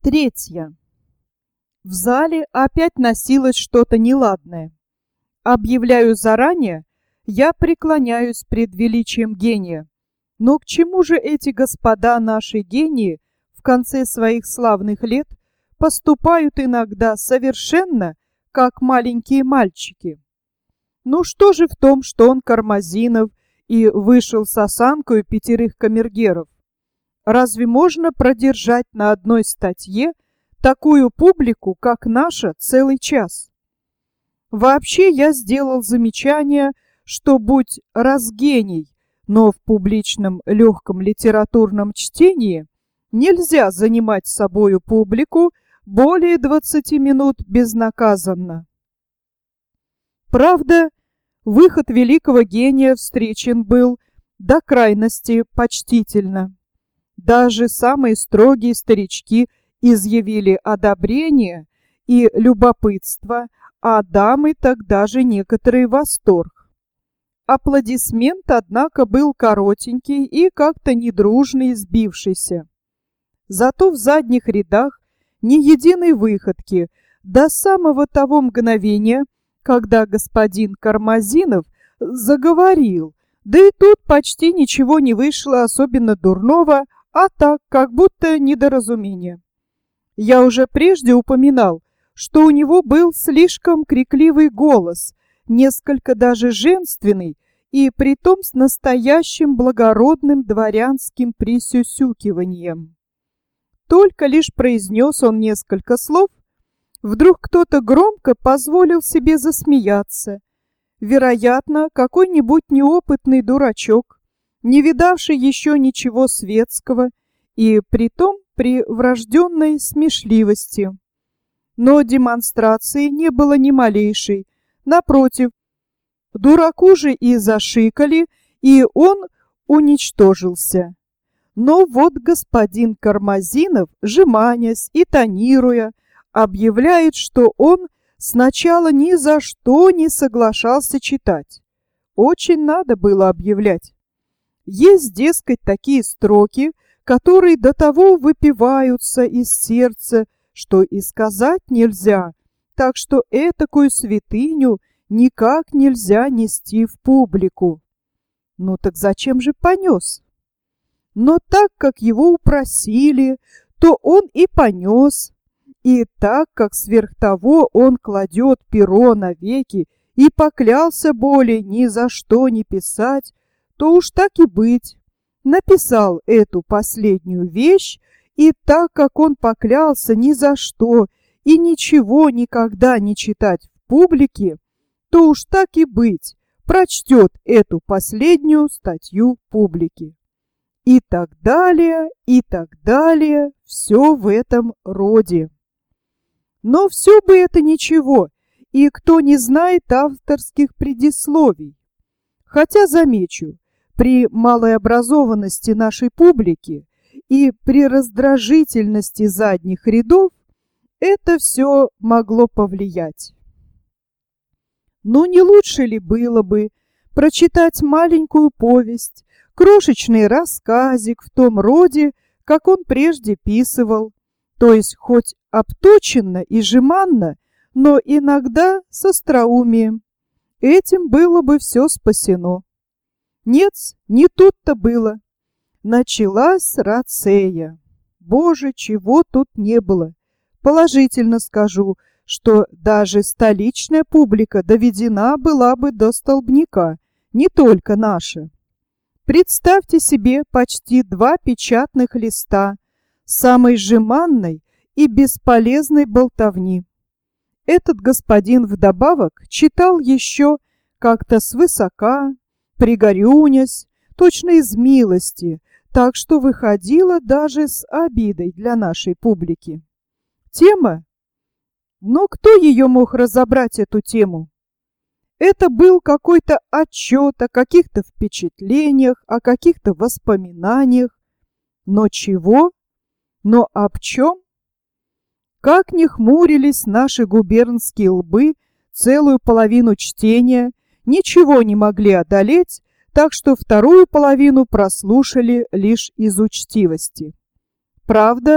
Третья. В зале опять носилось что-то неладное. Объявляю заранее, я преклоняюсь пред величием гения. Но к чему же эти господа наши гении в конце своих славных лет поступают иногда совершенно как маленькие мальчики? Ну что же в том, что он Кармазинов и вышел с осанкою 5 камергеров? Разве можно продержать на одной статье такую публику, как наша, целый час? Вообще я сделал замечание, что будь раз гений, но в публичном легком литературном чтении нельзя занимать собою публику более 20 минут безнаказанно. Правда, выход великого гения встречен был до крайности почтительно. Даже самые строгие старички изъявили одобрение и любопытство, а дамы тогда же некоторый восторг. Аплодисмент, однако, был коротенький и как-то недружный, сбившийся. Зато в задних рядах ни единой выходки до самого того мгновения, когда господин Кармазинов заговорил, да и тут почти ничего не вышло особенно дурного, а так, как будто недоразумение. Я уже прежде упоминал, что у него был слишком крикливый голос, несколько даже женственный, и притом с настоящим благородным дворянским присюсюкиванием. Только лишь произнес он несколько слов, вдруг кто-то громко позволил себе засмеяться. Вероятно, какой-нибудь неопытный дурачок, не видавший еще ничего светского, и притом при врожденной смешливости. Но демонстрации не было ни малейшей. Напротив, дураку же и зашикали, и он уничтожился. Но вот господин Кармазинов, жеманясь и тонируя, объявляет, что он сначала ни за что не соглашался читать. Очень надо было объявлять. Есть, дескать, такие строки, которые до того выпиваются из сердца, что и сказать нельзя, так что этакую святыню никак нельзя нести в публику. Ну так зачем же понес? Но так как его упросили, то он и понес. И так как сверх того он кладет перо навеки и поклялся более ни за что не писать, то уж так и быть. Написал эту последнюю вещь, и так как он поклялся ни за что и ничего никогда не читать в публике, то уж так и быть, прочтет эту последнюю статью публике. И так далее, все в этом роде. Но все бы это ничего, и кто не знает авторских предисловий. Хотя, замечу, при малой образованности нашей публики и при раздражительности задних рядов это все могло повлиять. Ну не лучше ли было бы прочитать маленькую повесть, крошечный рассказик в том роде, как он прежде писывал, то есть хоть обточенно и жеманно, но иногда с остроумием. Этим было бы все спасено. Нет, не тут-то было. Началась рацея. Боже, чего тут не было. Положительно скажу, что даже столичная публика доведена была бы до столбняка, не только наша. Представьте себе почти 2 печатных листа самой жеманной и бесполезной болтовни. Этот господин вдобавок читал еще как-то свысока, пригорюнясь, точно из милости, так что выходило даже с обидой для нашей публики. Тема? Но кто ее мог разобрать, эту тему? Это был какой-то отчет о каких-то впечатлениях, о каких-то воспоминаниях. Но чего? Но об чем? Как ни хмурились наши губернские лбы целую половину чтения, ничего не могли одолеть, так что вторую половину прослушали лишь из учтивости. Правда,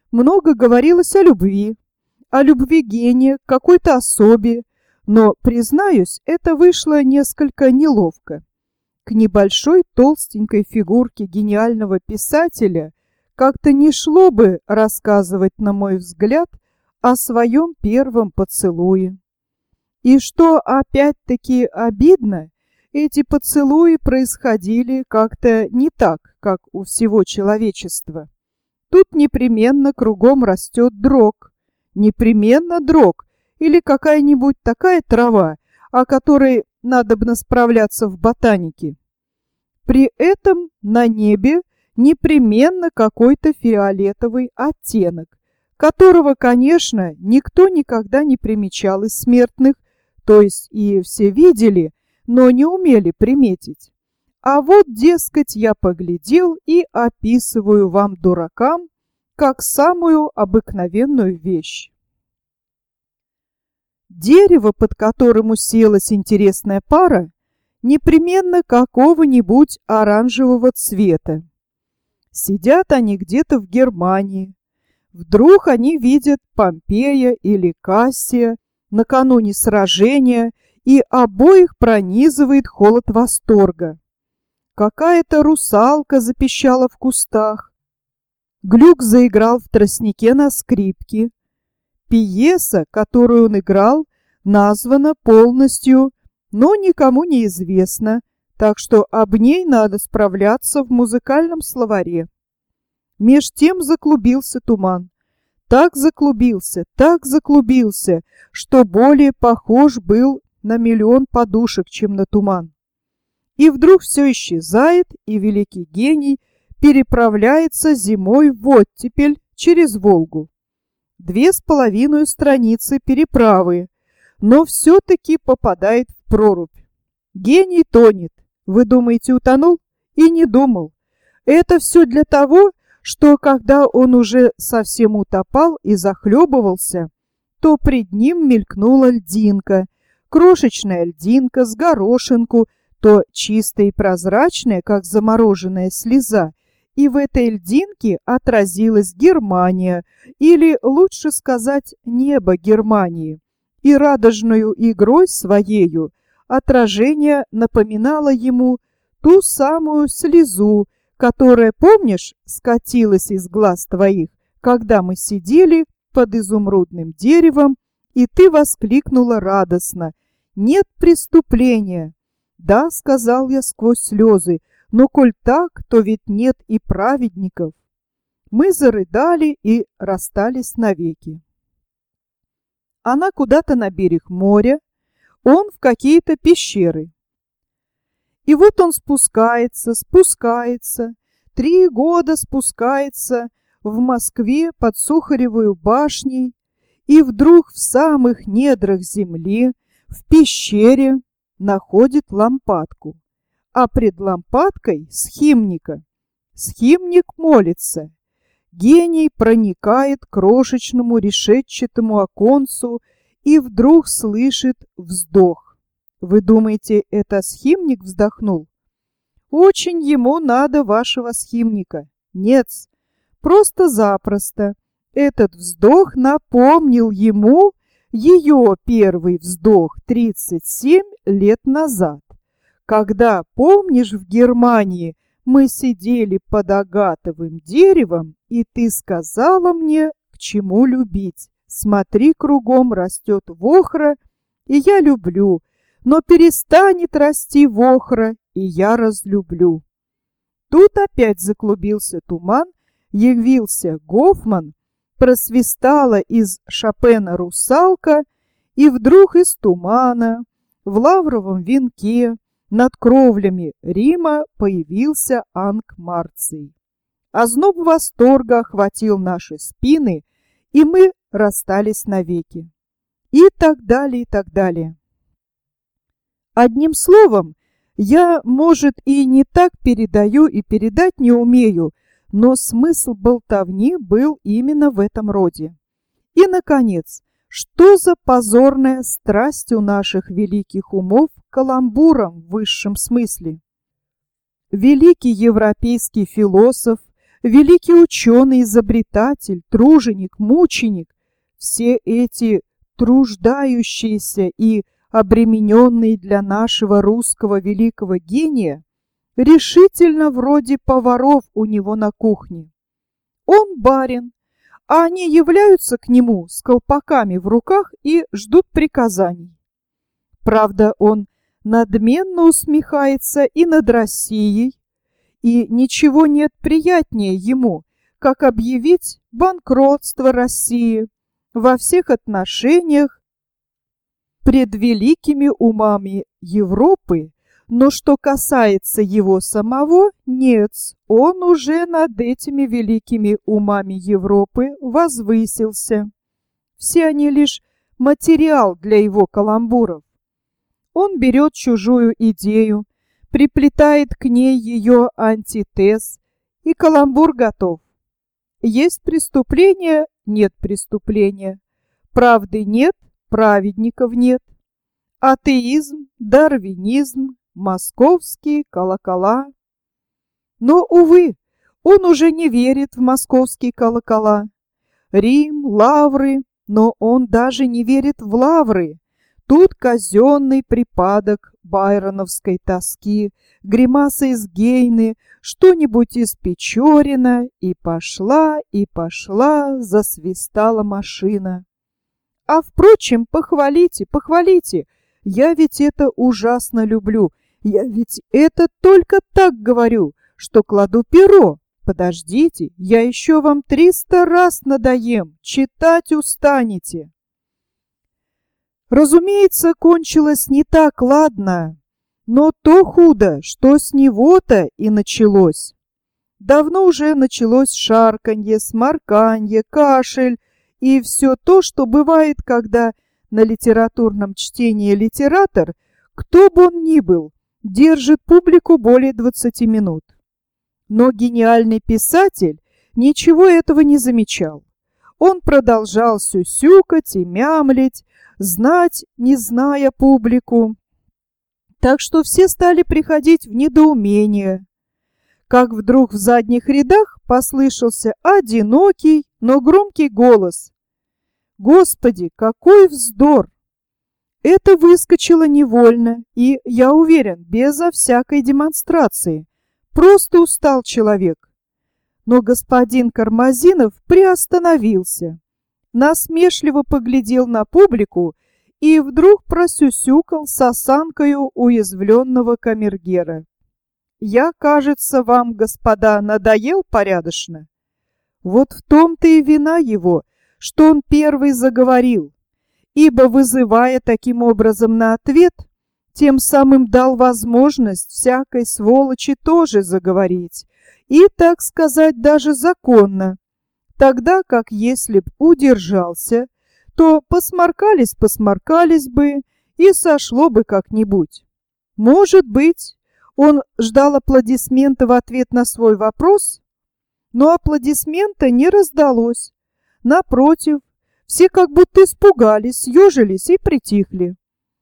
много говорилось о любви гения к какой-то особе, но, признаюсь, это вышло несколько неловко. К небольшой толстенькой фигурке гениального писателя как-то не шло бы рассказывать, на мой взгляд, о своем первом поцелуе. И что опять-таки обидно, эти поцелуи происходили как-то не так, как у всего человечества. Тут непременно кругом растет дрог, непременно дрог или какая-нибудь такая трава, о которой надобно справляться в ботанике. При этом на небе непременно какой-то фиолетовый оттенок, которого, конечно, никто никогда не примечал из смертных, то есть и все видели, но не умели приметить. А вот, дескать, я поглядел и описываю вам, дуракам, как самую обыкновенную вещь. Дерево, под которым уселась интересная пара, непременно какого-нибудь оранжевого цвета. Сидят они где-то в Германии. Вдруг они видят Помпея или Кассия накануне сражения, и обоих пронизывает холод восторга. Какая-то русалка запищала в кустах. Глюк заиграл в тростнике на скрипке. Пьеса, которую он играл, названа полностью, но никому не известна, так что об ней надо справляться в музыкальном словаре. Меж тем заклубился туман. Так заклубился, что более похож был на миллион подушек, чем на туман. И вдруг все исчезает, и великий гений переправляется зимой в оттепель через Волгу. 2,5 страницы переправы, но все-таки попадает в прорубь. Гений тонет. Вы думаете, утонул? И не думал. Это все для того, что когда он уже совсем утопал и захлебывался, то пред ним мелькнула льдинка, крошечная льдинка с горошинку, то чистая и прозрачная, как замороженная слеза, и в этой льдинке отразилась Германия, или, лучше сказать, небо Германии, и радужною игрой своею отражение напоминало ему ту самую слезу, которая, помнишь, скатилась из глаз твоих, когда мы сидели под изумрудным деревом, и ты воскликнула радостно: «Нет преступления!» «Да», — сказал я сквозь слезы, «но коль так, то ведь нет и праведников». Мы зарыдали и расстались навеки. Она куда-то на берег моря, он в какие-то пещеры. И вот он спускается, 3 года спускается в Москве под Сухаревою башней, и вдруг в самых недрах земли, в пещере, находит лампадку, а пред лампадкой схимника. Схимник молится. Гений проникает к крошечному решетчатому оконцу и вдруг слышит вздох. Вы думаете, это схимник вздохнул? Очень ему надо вашего схимника. Нет, просто-запросто. Этот вздох напомнил ему ее первый вздох 37 лет назад, когда, помнишь, в Германии мы сидели под агатовым деревом, и ты сказала мне, к чему любить. Смотри, кругом растет вохра, и я люблю, но перестанет расти вохра, и я разлюблю. Тут опять заклубился туман, явился Гофман, просвистала из Шопена русалка, и вдруг из тумана в лавровом венке над кровлями Рима появился Анк-Марций. Озноб восторга охватил наши спины, и мы расстались навеки. И так далее, и так далее. Одним словом, я, может, и не так передаю и передать не умею, но смысл болтовни был именно в этом роде. И, наконец, что за позорная страсть у наших великих умов к каламбурам в высшем смысле? Великий европейский философ, великий ученый, изобретатель, труженик, мученик, все эти труждающиеся и обремененные для нашего русского великого гения решительно вроде поваров у него на кухне. Он барин, а они являются к нему с колпаками в руках и ждут приказаний. Правда, он надменно усмехается и над Россией, и ничего нет приятнее ему, как объявить банкротство России во всех отношениях пред великими умами Европы, но что касается его самого, нет, он уже над этими великими умами Европы возвысился. Все они лишь материал для его каламбуров. Он берет чужую идею, приплетает к ней ее антитез, и каламбур готов. Есть преступление, нет преступления. Правды нет, праведников нет. Атеизм, дарвинизм, московские колокола. Но, увы, он уже не верит в московские колокола. Рим, лавры, но он даже не верит в лавры. Тут казенный припадок байроновской тоски, гримаса из Гейны, что-нибудь из Печорина, и пошла, засвистала машина. А впрочем, похвалите, похвалите, я ведь это ужасно люблю, я ведь это только так говорю, что кладу перо. Подождите, я еще вам 300 раз надоем, читать устанете. Разумеется, кончилось не так ладно, но то худо, что с него-то и началось. Давно уже началось шарканье, сморканье, кашель и все то, что бывает, когда на литературном чтении литератор, кто бы он ни был, держит публику более 20 минут. Но гениальный писатель ничего этого не замечал. Он продолжал сюсюкать и мямлить, знать, не зная публику. Так что все стали приходить в недоумение. Как вдруг в задних рядах послышался одинокий, но громкий голос. Господи, какой вздор! Это выскочило невольно и, я уверен, безо всякой демонстрации. Просто устал человек. Но господин Кармазинов приостановился, насмешливо поглядел на публику и вдруг просюсюкал с осанкою уязвленного камергера. «Я, кажется, вам, господа, надоел порядочно?» Вот в том-то и вина его, что он первый заговорил, ибо, вызывая таким образом на ответ, тем самым дал возможность всякой сволочи тоже заговорить, и, так сказать, даже законно, тогда как если б удержался, то посморкались бы и сошло бы как-нибудь. Может быть, он ждал аплодисмента в ответ на свой вопрос, но аплодисмента не раздалось. Напротив, все как будто испугались, съежились и притихли.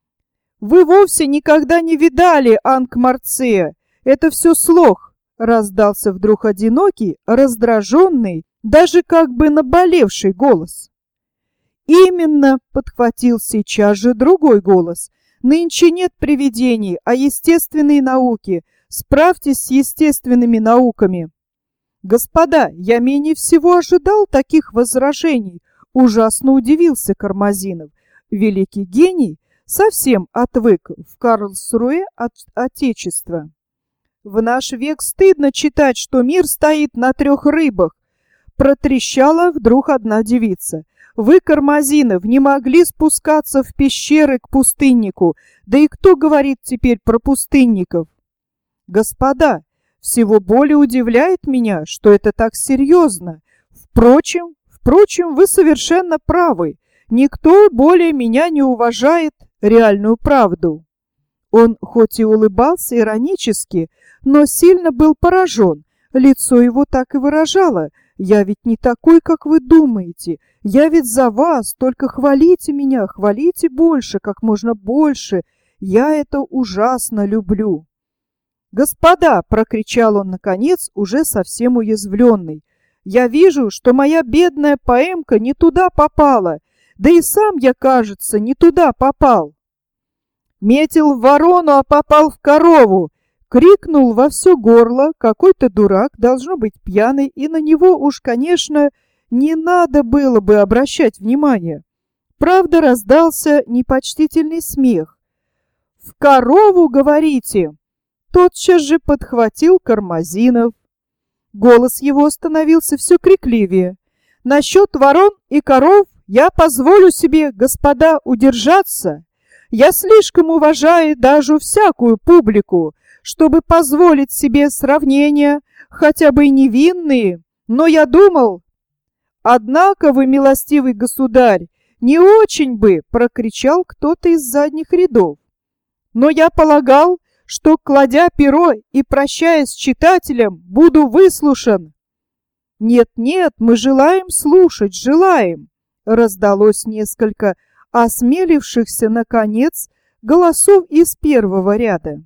«Вы вовсе никогда не видали Анкмарцея, это все слух», раздался вдруг одинокий, раздраженный, даже как бы наболевший голос. «Именно», — подхватил сейчас же другой голос, «нынче нет привидений, а естественные науки. Справьтесь с естественными науками». «Господа, я менее всего ожидал таких возражений», — ужасно удивился Кармазинов. Великий гений совсем отвык в Карлсруэ от Отечества. «В наш век стыдно читать, что мир стоит на 3 рыбах», — протрещала вдруг одна девица. «Вы, Кармазинов, не могли спускаться в пещеры к пустыннику, да и кто говорит теперь про пустынников?» «Господа, всего более удивляет меня, что это так серьезно. Впрочем, вы совершенно правы. Никто более меня не уважает реальную правду». Он хоть и улыбался иронически, но сильно был поражен. Лицо его так и выражало: «Я ведь не такой, как вы думаете. Я ведь за вас, только хвалите меня, хвалите больше, как можно больше. Я это ужасно люблю». «Господа!» — прокричал он наконец, уже совсем уязвленный. «Я вижу, что моя бедная поэмка не туда попала, да и сам я, кажется, не туда попал». «Метил в ворону, а попал в корову!» — крикнул во все горло какой-то дурак, должно быть пьяный, и на него уж, конечно, не надо было бы обращать внимание. Правда, раздался непочтительный смех. «В корову, говорите?» Тотчас же подхватил Кармазинов. Голос его становился все крикливее. «Насчет ворон и коров я позволю себе, господа, удержаться. Я слишком уважаю даже всякую публику, чтобы позволить себе сравнения, хотя бы и невинные, но я думал...» «Однако вы, милостивый государь, не очень бы!» — прокричал кто-то из задних рядов. «Но я полагал, что, кладя перо и прощаясь с читателем, буду выслушан». «Нет-нет, мы желаем слушать, желаем!» — раздалось несколько осмелившихся, наконец, голосов из первого ряда.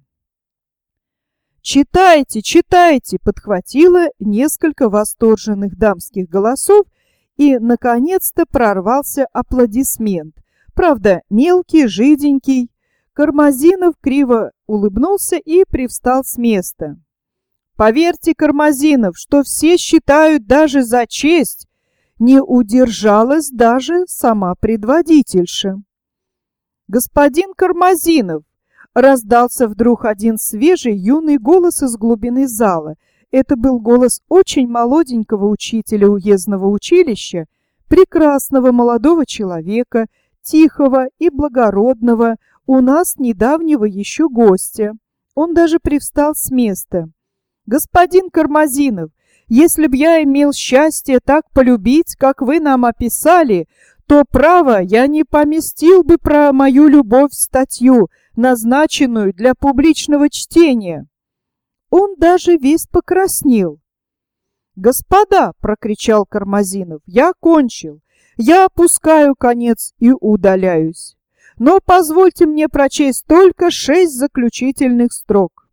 «Читайте, читайте!» — подхватило несколько восторженных дамских голосов, и, наконец-то, прорвался аплодисмент. Правда, мелкий, жиденький. Кармазинов криво улыбнулся и привстал с места. «Поверьте, Кармазинов, что все считают даже за честь!» Не удержалась даже сама предводительша. «Господин Кармазинов!» — раздался вдруг один свежий юный голос из глубины зала. Это был голос очень молоденького учителя уездного училища, прекрасного молодого человека, тихого и благородного, у нас недавнего еще гостя. Он даже привстал с места. «Господин Кармазинов, если б я имел счастье так полюбить, как вы нам описали, то, право, я не поместил бы про мою любовь в статью, назначенную для публичного чтения». Он даже весь покраснел. «Господа!» — прокричал Кармазинов. «Я кончил. Я опускаю конец и удаляюсь. Но позвольте мне прочесть только 6 заключительных строк».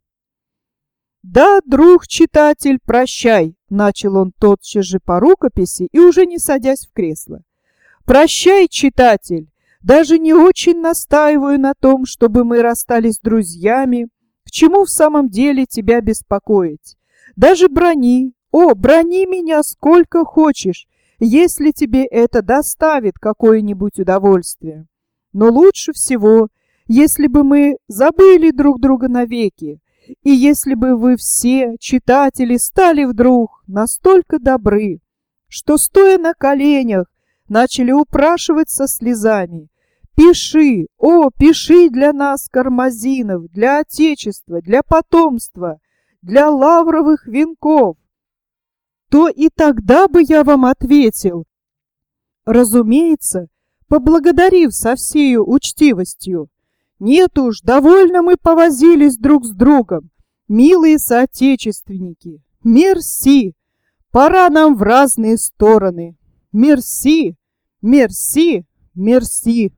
«Да, друг читатель, прощай!» — начал он тотчас же по рукописи и уже не садясь в кресло. «Прощай, читатель! Даже не очень настаиваю на том, чтобы мы расстались друзьями. К чему в самом деле тебя беспокоить? Даже брони, брони меня сколько хочешь, если тебе это доставит какое-нибудь удовольствие. Но лучше всего, если бы мы забыли друг друга навеки, и если бы вы все, читатели, стали вдруг настолько добры, что, стоя на коленях, начали упрашивать со слезами: «Пиши, пиши для нас, Кармазинов, для Отечества, для потомства, для лавровых венков», то и тогда бы я вам ответил, разумеется, поблагодарив со всею учтивостью: «Нет уж, довольно мы повозились друг с другом, милые соотечественники, мерси, пора нам в разные стороны, мерси, мерси, мерси».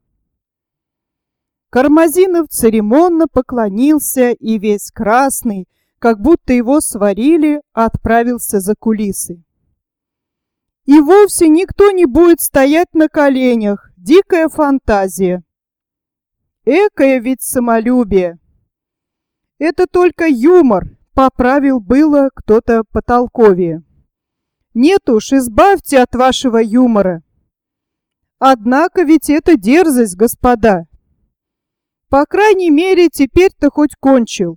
Кармазинов церемонно поклонился и весь красный, как будто его сварили, отправился за кулисы. И вовсе никто не будет стоять на коленях. Дикая фантазия. Экое ведь самолюбие. Это только юмор, поправил было кто-то потолковее. Нет уж, избавьте от вашего юмора. Однако ведь это дерзость, господа. По крайней мере, теперь-то хоть кончил.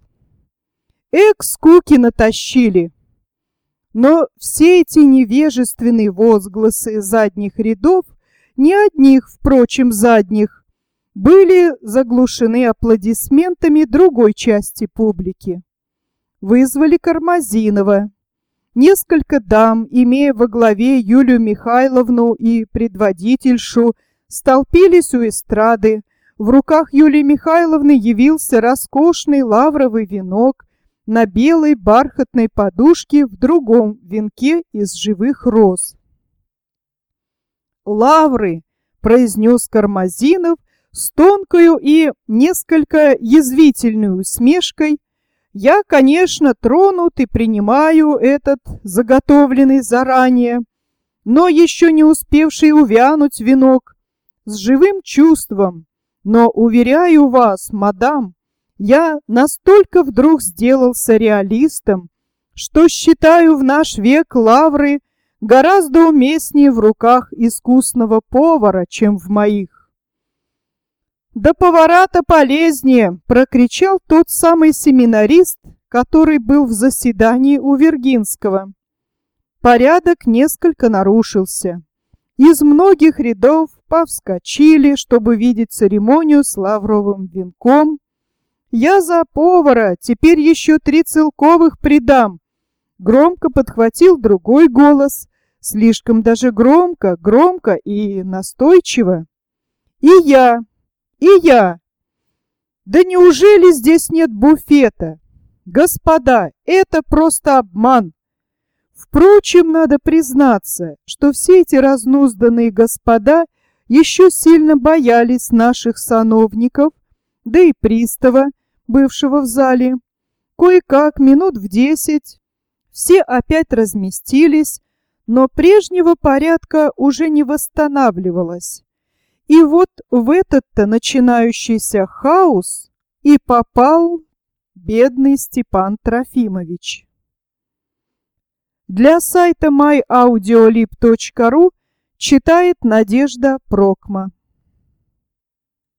Скуки натащили. Но все эти невежественные возгласы задних рядов, не одних, впрочем, задних, были заглушены аплодисментами другой части публики. Вызвали Кармазинова. Несколько дам, имея во главе Юлию Михайловну и предводительшу, столпились у эстрады. В руках Юлии Михайловны явился роскошный лавровый венок на белой бархатной подушке в другом венке из живых роз. «Лавры!» — произнес Кармазинов с тонкою и несколько язвительной усмешкой. Я, конечно, тронут и принимаю этот заготовленный заранее, но еще не успевший увянуть венок, с живым чувством. Но, уверяю вас, мадам, я настолько вдруг сделался реалистом, что считаю в наш век лавры гораздо уместнее в руках искусного повара, чем в моих. «Да повара-то полезнее!» — прокричал тот самый семинарист, который был в заседании у Вергинского. Порядок несколько нарушился. Из многих рядов повскочили, чтобы видеть церемонию с лавровым венком. «Я за повара, теперь еще 3 целковых придам!» Громко подхватил другой голос, слишком даже громко и настойчиво. «И я! И я! Да неужели здесь нет буфета? Господа, это просто обман!» Впрочем, надо признаться, что все эти разнузданные господа еще сильно боялись наших сановников, да и пристава, бывшего в зале. Кое-как минут в 10 все опять разместились, но прежнего порядка уже не восстанавливалось. И вот в этот-то начинающийся хаос и попал бедный Степан Трофимович. Для сайта myaudiolib.ru читает Надежда Прокма.